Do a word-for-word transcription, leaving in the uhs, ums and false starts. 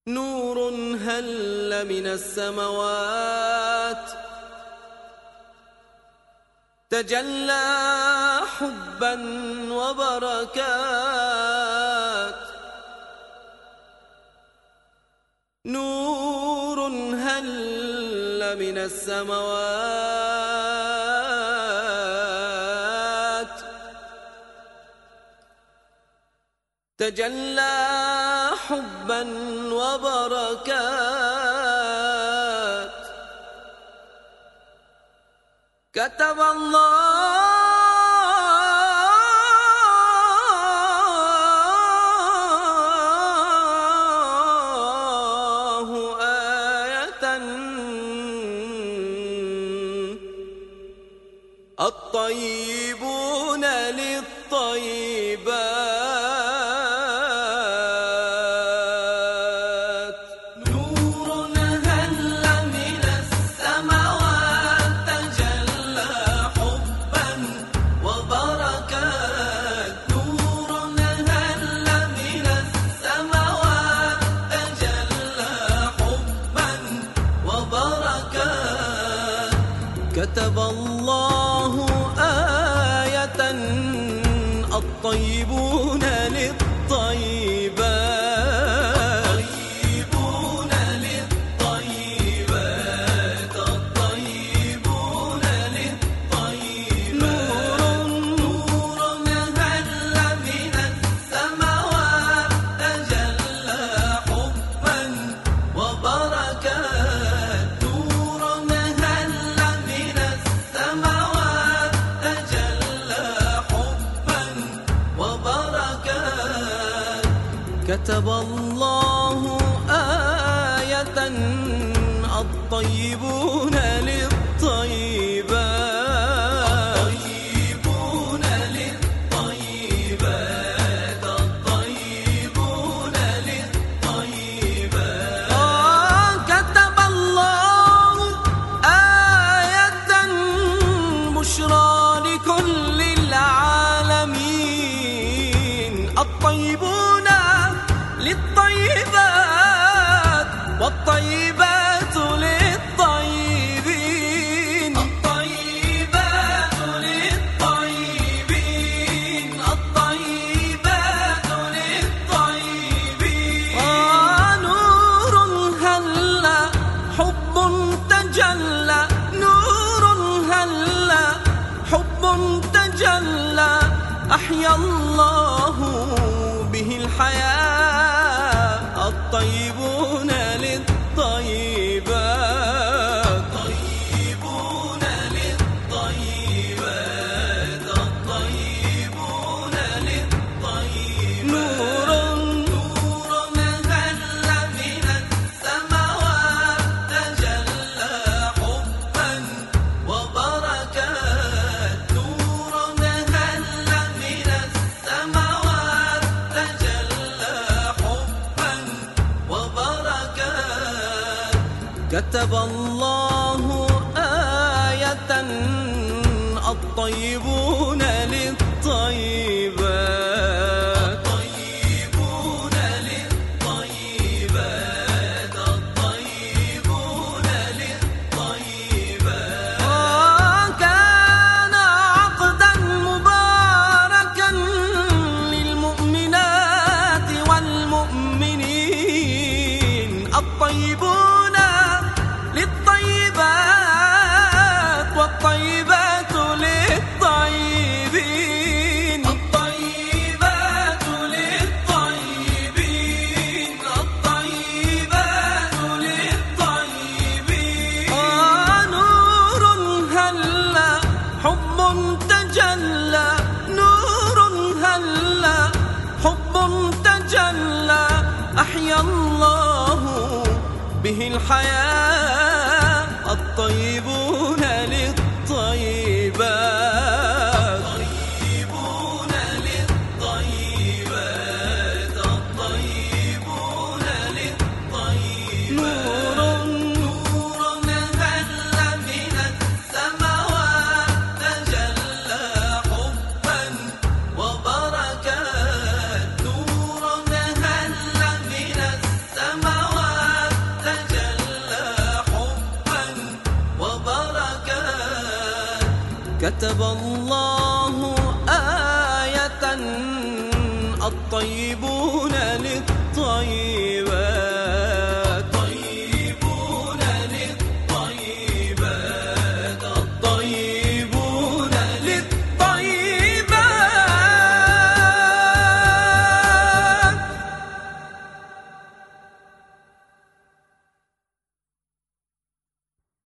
نور هل من السماوات تجلى حبا وبركات. نور هل من السماوات تجلى حبا وبركات. كتب الله آية الطيبون للطيبات. نور هل من السماوات تجلى حبا وبركات. نور هل من السماوات تجلى حبا وبركات. كتب الله آية الطيبون للطيبات. الطيبون للطيبات. الطيبون للطيبات. نور هل من السماوات تجلى حبا وبركات. نور هل من السماوات تجلى حبا وبركات. كتب الله آية الطيبون للطيبات. الطيبون للطيبات. الطيبون للطيبات. آه كتب الله آية بشرى لكل العالمين. الطيبون للطيبات والطيبات للطيبين. الطيبات للطيبين. الطيبات للطيبين. ونور هل حب تجلى. نور هل حب تجلى. أحيا الله به الحياة. الطيبون للطيبات. الطيبون للطيبات. الطيبون للطيبات. نور نور هل من السماوات تجلى حبا وبركات. نور هل من السماوات تجلى حبا وبركات. كتب الله آية الطيبون للطيبات. الطيبون للطيبات. الطيبون للطيبات. وكان عقدا مباركا للمؤمنات والمؤمنين. الطيبون للطيبات والطيبات للطيبين. الطيبات للطيبين. الطيبات للطيبين. ونور هل حب تجلى. نور هل حب تجلى. أحيا الله به الحياة. الطيبون للطيبات. الطيبون للطيبات. الطيبون للطيبات. نور نور هل من السماوات تجلى حبا وبركات. نور هل من السماوات كتب الله آية الطيبون للطيبات